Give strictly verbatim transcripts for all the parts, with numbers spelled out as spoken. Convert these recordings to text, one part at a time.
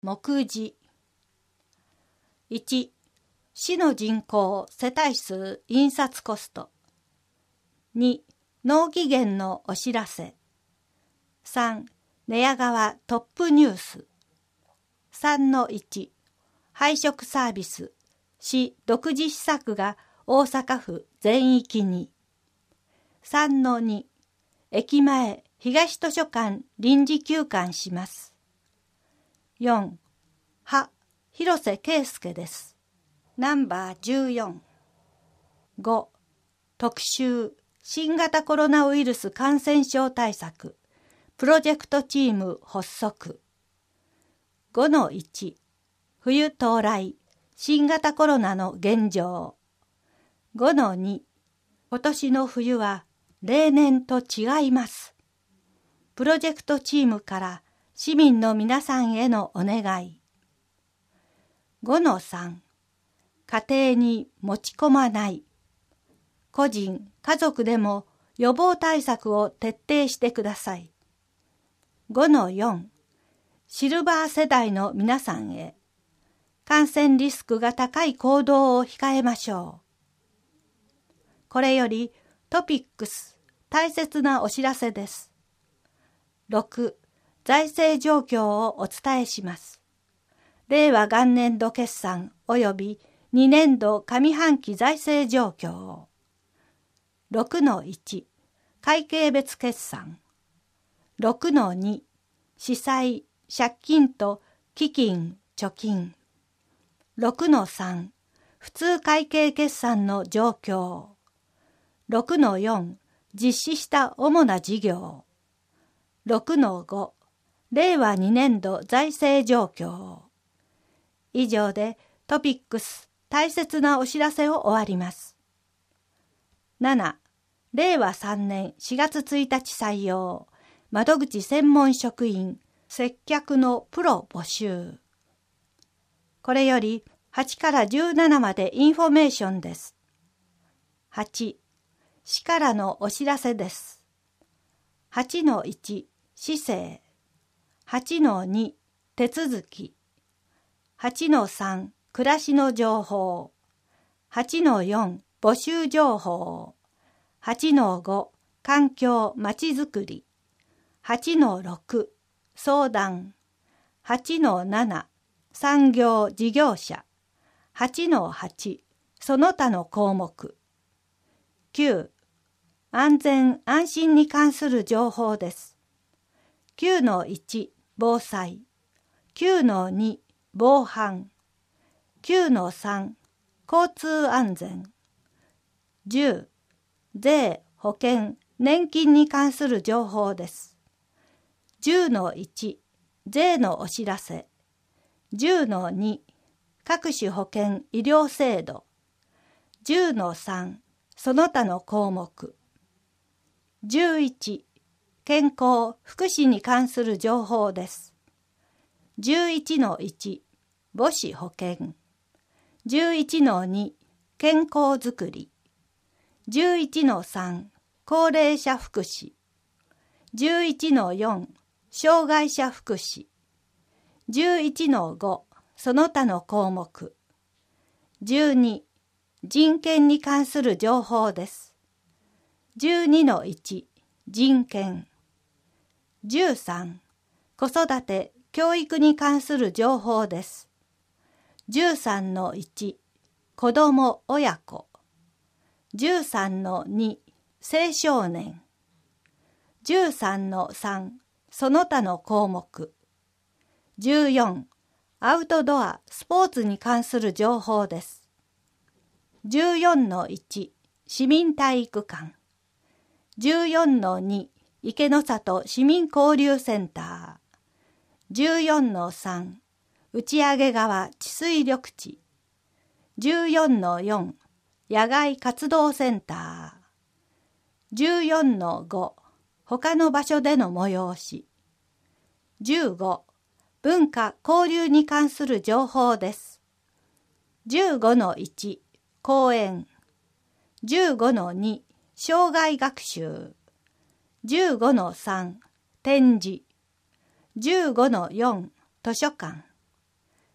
目次。いち、市の人口世帯数印刷コスト。に、納期限のお知らせ。さん、寝屋川トップニュース。さんのいち、配食サービス、市独自施策が大阪府全域に。さんのに、駅前東図書館臨時休館します。よん、は、広瀬圭介です。ナンバーじゅうよん。ご、特集、新型コロナウイルス感染症対策、プロジェクトチーム発足。ごのいち、冬到来、新型コロナの現状。ごのに、今年の冬は例年と違います。プロジェクトチームから市民の皆さんへのお願い。ごのさん、家庭に持ち込まない。個人、家族でも予防対策を徹底してください。ごのよん、シルバー世代の皆さんへ。感染リスクが高い行動を控えましょう。これよりトピックス、大切なお知らせです。ろく、財政状況をお伝えします。令和元年度決算及びにねんど上半期財政状況。ろくのいち、会計別決算。ろくのに、資産、借金と基金、貯金。ろくのさん、普通会計決算の状況。ろくのよん、実施した主な事業。ろくのご、令和にねんど財政状況。以上でトピックス大切なお知らせを終わります。なな、令和さんねんしがつついたち採用、窓口専門職員、接客のプロ募集。これよりはちからじゅうななまでインフォメーションです。はち、市からのお知らせです。はちのいち、市政。はちのに、手続き。はちのさん、暮らしの情報。はちのよん、募集情報。はちのご、環境まちづくり。はちのろく、相談。はちのなな、産業事業者。はちのはち、その他の項目。きゅう、安全安心に関する情報です。きゅうのいち、防災。きゅうのに、防犯。きゅうのさん、交通安全。じゅう、税、保険、年金に関する情報です。じゅうのいち、税のお知らせ。じゅうのに、各種保険医療制度。じゅうのさん、その他の項目。じゅういち、健康・福祉に関する情報です。じゅういちのいち、母子保険。じゅういちのに、健康づくり。じゅういちのさん、高齢者福祉。じゅういちのよん、障害者福祉。じゅういちのご、その他の項目。じゅうに、人権に関する情報です。じゅうにのいち、人権。じゅうさん、子育て・教育に関する情報です。じゅうさんのいち、子ども・親子。じゅうさんのに、青少年。じゅうさんのさん、その他の項目。じゅうよん、アウトドア・スポーツに関する情報です。じゅうよんのいち、市民体育館。じゅうよんのに、池の里市民交流センター。じゅうよんのさん、打上川治水緑地。じゅうよんのよん、野外活動センター。じゅうよんのご、他の場所での催し。じゅうご、文化・交流に関する情報です。じゅうごのいち、講演。じゅうごのに、生涯学習。じゅうごのさん、展示。じゅうごのよん、図書館。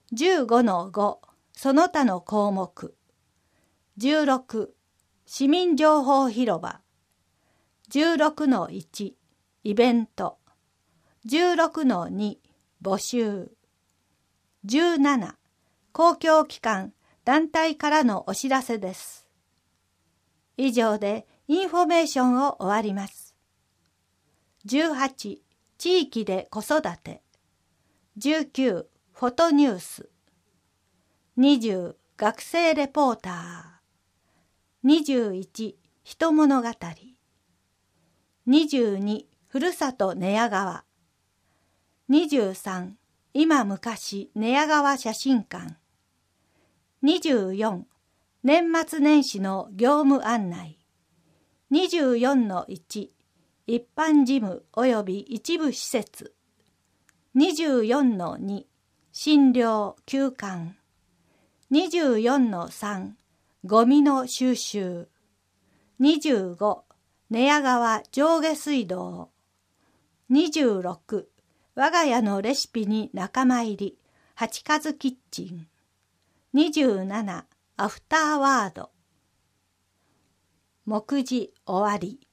じゅうごのご、その他の項目。じゅうろく、市民情報広場。じゅうろくのいち、イベント。じゅうろくのに、募集。じゅうなな、公共機関、団体からのお知らせです。以上でインフォメーションを終わります。じゅうはち、地域で子育て。じゅうきゅう、フォトニュース。にじゅう、学生レポーター。にじゅういち、人物語。にじゅうに、ふるさと寝屋川。にじゅうさん、今昔寝屋川写真館。にじゅうよん、年末年始の業務案内。にじゅうよんのいち、一般事務及び一部施設。にじゅうよんのに、診療休館。にじゅうよんのさん、ゴミの収集。にじゅうご、寝屋川上下水道。にじゅうろく、我が家のレシピに仲間入り、八数キッチン。にじゅうなな、アフターワード。目次終わり。